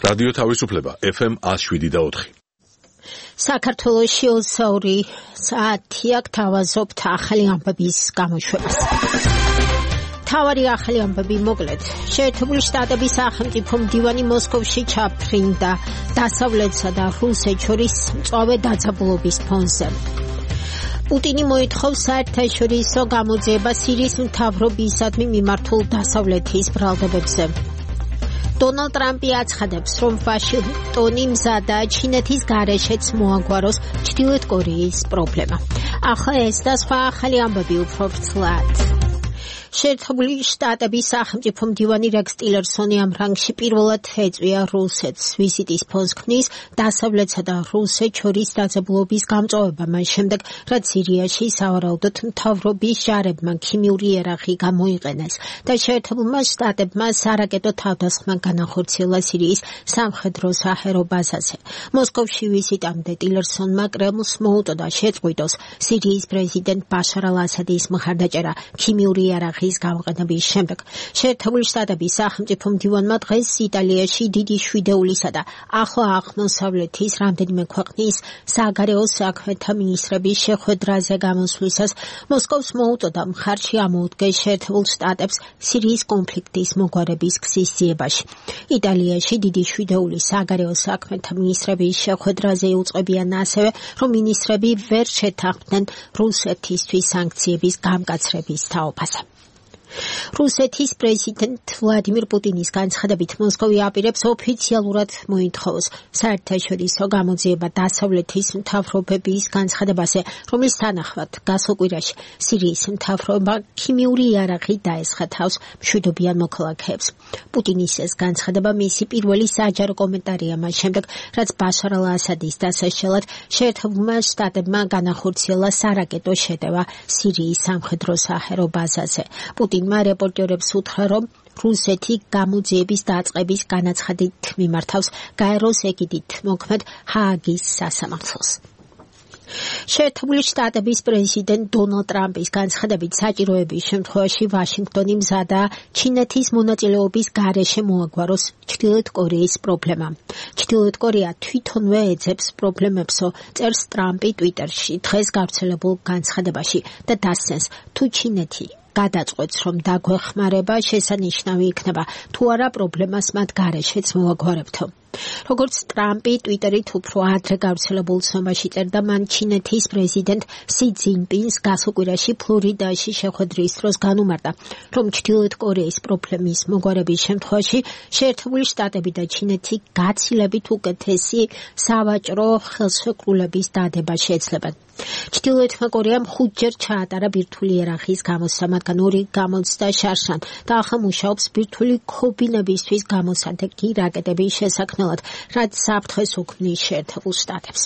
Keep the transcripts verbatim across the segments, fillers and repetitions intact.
რადიო თავისუფლება ეფ ემ one oh seven და four. საქართველოში ოცდაორი საათი აქ თავაზობთ ახალი ამბების გამოშვებას. თავარი ახალი ამბები მოკლედ. შეერთებული შტატების სახელმწიფო მდივანი მოსკოვში ჩაფრინდა დასავლეთსა და რუსეთს შორის მწვავე დაძაბულობის ფონზე. პუტინი მოითხოვს საერთაშორისო გამოძიება სირიის მთავრობისადმი მიმართულ დასავლეთის ბრალდებებზე. Donald Trump-ი აცხადებს, რომ ვაშინგტონი მზადაა ჩინეთის გარეშეც მოაგვაროს ჩრდილოეთ კორეის პრობლემა. ახლა ეს და სხვა ახალი ამბები უფრო ვრცლად. შეერთებული შტატების სახელმწიფო მდივანი რეკს ტილერსონი ამ რანგში პირველად ეწვია რუსეთს. ვიზიტის ფონს ქმნის დასავლეთსა და რუსეთს შორის დაძაბულობის გამწვავება მას შემდეგ, რაც სირიაში სავარაუდოდ მთავრობის ჯარებმა ქიმიური იარაღი გამოიყენეს და შეერთებულმა შტატებმა სარაკეტო თავდასხმა განახორციელა სირიის სამხედრო საჰაერო ბაზაზე. მოსკოვში ვიზიტამდე ტილერსონმა კრემლს მოუწოდა შეწყვიტოს სირიის პრეზიდენტ ბაშარ ალ-ასადის მხარდაჭერა ქიმიური იარაღი გამოყენების შემდეგ. შეერთებული შტატების სახელმწიფო მდივანმა დღეს იტალიაში დიდი შვიდეულისა და ახლო აღმოსავლეთის რამდენიმე ქვეყნის საგარეო საქმეთა მინისტრების შეხვედრაზე გამოსვლისას მოსკოვს მოუწოდა მხარში ამოუდგეს შეერთებულ შტატებს სირიის კონფლიქტის მოგვარების გზის ძიებაში. იტალიაში დიდი შვიდეულის საგარეო საქმეთა მინისტრების შეხვედრაზე იუწყებიან ასევე, რომ მინისტრები ვერ შეთანხმდნენ რუსეთისთვის სანქციების გამკაცრების თაობაზე. რუსეთის პრეზიდენტ ვლადიმირ პუტინის განცხადებით მოსკოვი აპირებს ოფიციალურად მოითხოვოს საერთაშორისო გამოძიება დასავლეთის მთავრობების განცხადებაზე, რომლის თანახმად გასულ კვირაში სირიის მთავრობა ქიმიური იარაღი დაესხა თავს მშვიდობიან მოქალაქეებს. პუტინის ეს განცხადება მისი პირველი საჯარო კომენტარია მას შემდეგ, რაც ბაშარ ალ-ასადის დასაშალად შეერთებულმა შტატებმა განახორციელა სარაკეტო შეტევა სირიის სამხედრო საჰაერო ბაზაზე. პუტინმა რეპორტერებს უთხრა, რომ რუსეთი გამოძიების დაწყების განაცხადით მიმართავს გაეროს ეგიდით მოქმედ ჰააგის სასამართლოს. შეერთებული შტატების პრეზიდენტ დონალდ ტრამპის განცხადებით საჭიროების შემთხვევაში ვაშინგტონი მზადაა ჩინეთის მონაწილეობის გარეშე მოაგვაროს ჩრდილოეთ კორეის პრობლემა. ჩრდილოეთ კორეა თვითონვე ეძებს პრობლემებსო, წერს ტრამპი ტვიტერში დღეს გავრცელებულ განცხადებაში და დასცენს, თუ ჩინეთი გადაწყვეტს, რომ დაგვეხმარება შესანიშნავი იქნება, თუ არა პრობლემას მათ გარეშეც მოვაგვარებთო. როგორც ტრამპი ტვიტერით უფრო ადრე გავრცელებულ ცნობაში წერდა, მან ჩინეთის პრეზიდენტ სი ძინპინს გასულ კვირაში ფლორიდაში შეხვედრის დროს განუმარტა, რომ ჩრდილოეთ კორეის პრობლემის მოგვარების შემთხვევაში შეერთებული შტატები და ჩინეთი გაცილებით უკეთესი სავაჭრო ხელშეკრულების დადება შეეცლებათ. ჩრდილოეთმა კორეამ ხუთჯერ ჩაატარა ბირთვული იარაღის გამოსცა, მათგან ორი გამოცდა შარშან და ახლა მუშაობს ბირთვული ქობინებისთვის გამოსადეგი რაკეტების შესაქმნელად, რაც საფრთხეს უქმნის შეერთებულ შტატებს.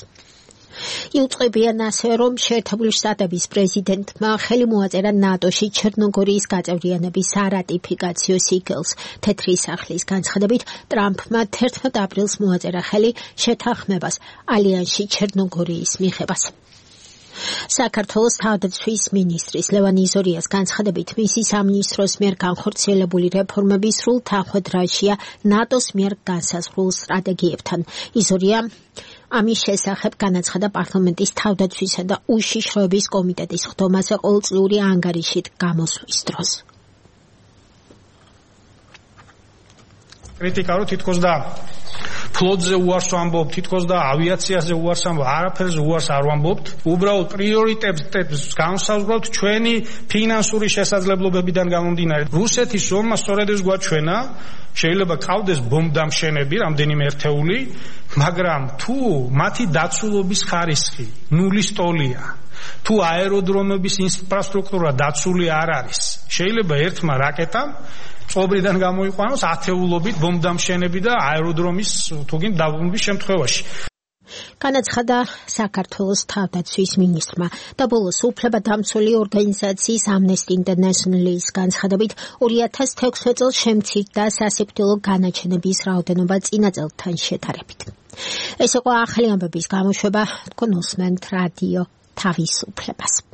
იუწყებიან ასევე, რომ შეერთებული შტატების პრეზიდენტმა ხელი მოაწერა ნატოში ჩერნოგორიის გაწევრიანების არატიფიკაციო სიგელს. თეთრი სახლის განცხადებით, ტრამპმა თერთმეტ აპრილს მოაწერა ხელი შეთანხმებას ალიანსში ჩერნოგორიის მიღებას. საქართველოს თავდაცვის მინისტრის ლევან იზორიას განცხადებით, მისი სამინისტროს მიერ განხორციელებული რეფორმები სრულ თანხმდრაშია ნატოს მიერ განსაზღვრულ სტრატეგიებთან. იზორია ამის შესახებ განაცხადა პარლამენტის თავდაცვისა და უშიშროების კომიტეტის ხდომაზე ყოველწლიური ანგარიშით გამოსვლის დროს. კრიტიკა რო თითქოს და ფლოტზე უარს ვამბობთ, თითქოს და ავიაციაზე უარს ვამბობთ, არაფერზე უარს არ ვამბობთ. უბრალოდ პრიორიტეტებს განსაზღვრავთ ჩვენი ფინანსური შესაძლებლობებიდან გამომდინარე. რუსეთის ომმა სწორედ ეს გვაჩვენა, შეიძლება ყავდეს ბომბდამშენები რამდენიმე ერთეული, მაგრამ თუ მათი დაცულობის ხარისხი ნულის ტოლია, თუ აეროდრომების ინფრასტრუქტურა დაცული არ არის, შეიძლება ერთმა რაკეტამ წობრიდან გამოიყვანოს ათეულობით ბომბდამშენები და აეროდრომის თუგინ დაბრუნების შემთხვევაში. განაცხადა საქართველოს თავდაცვის მინისტრმა და ბოლოს უფლებადამცველი ორგანიზაციის Amnesty International-ის განცხადებით ორი ათას თექვსმეტ წელს შემცირდა სასიკვდილო განაჩენების რაოდენობა წინა წელთან შედარებით. ეს იყო ახალი ამბების გამოშვება, თქვენ უსმენთ რადიო თავისუფლებას.